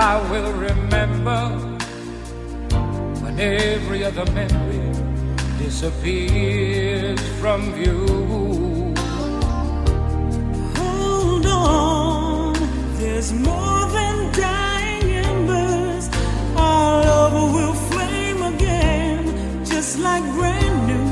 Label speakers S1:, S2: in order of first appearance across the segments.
S1: I will remember when every other memory disappears from view.
S2: Hold on, there's more than dying embers. Our love will flame again, just like brand new.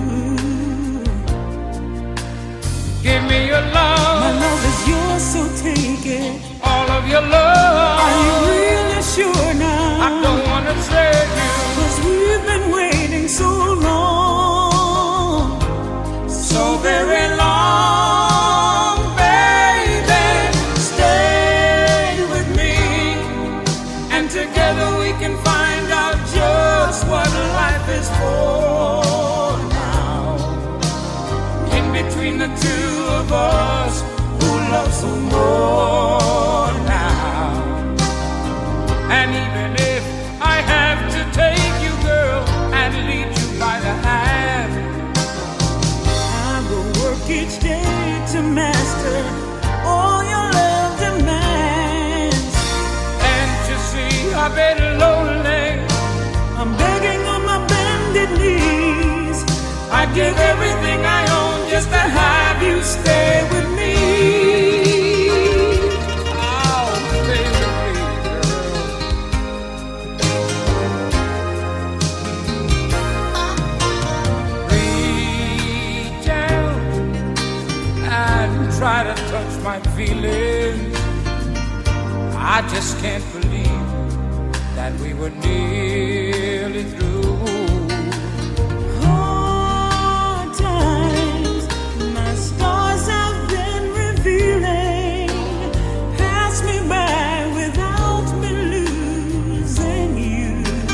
S1: Give me your love.
S2: My love is yours, so take it.
S1: All of your love.
S2: Are you really sure now?
S1: I don't want to save you,
S2: 'cause we've been waiting so long, so very long, baby. Stay with me,
S1: and together we can find out just what life is for now. In between the two of us, who loves who more now? And even if I have to take you, girl, and lead you by the hand,
S2: I will work each day to master all your love demands.
S1: And to see I've been lonely,
S2: I'm begging on my bended knees.
S1: I'd give everything I own just to have you stay with me. Oh, baby, girl. Reach out and try to touch my feelings. I just can't believe that we were nearly through.
S2: Hard times, my stars have been revealing. Pass me by without me losing you.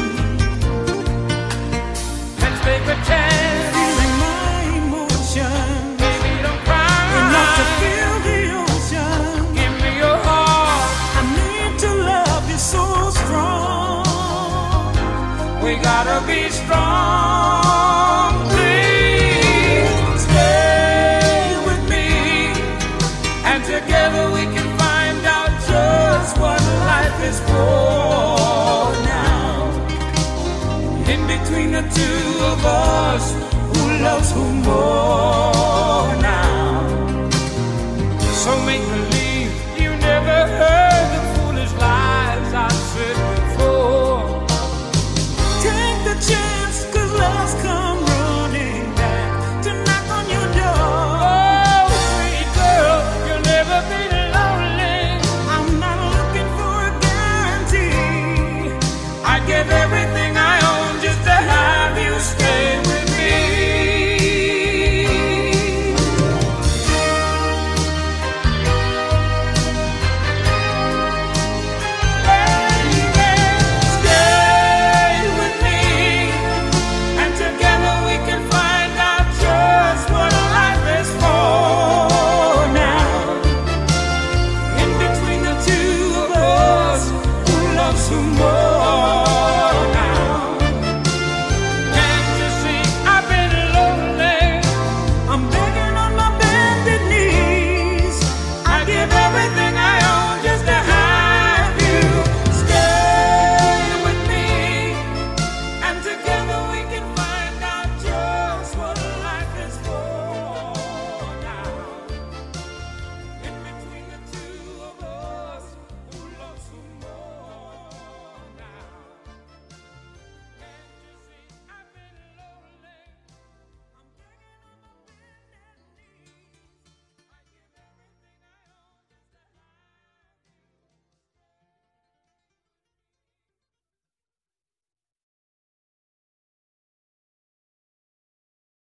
S1: Let's take a chance.
S2: Feeling my emotion,
S1: Baby, don't cry.
S2: enough to feel the ocean.
S1: Give me your heart.
S2: I need to love you so strong.
S1: We gotta be strong. Please stay with me, and together we can find out just what life is for now. In between the two of us, who loves who more now? So make believe you never heard the foolish lies I said before.
S2: Take the chance, 'cause love's come running back to knock on your door.
S1: Oh, sweet girl, you'll never be lonely.
S2: I'm not looking for a guarantee.
S1: I'd give everything I own just to have you stay with me. Baby, stay with me, and together we can find out just what life is for now. In between the two of us, who loves who more?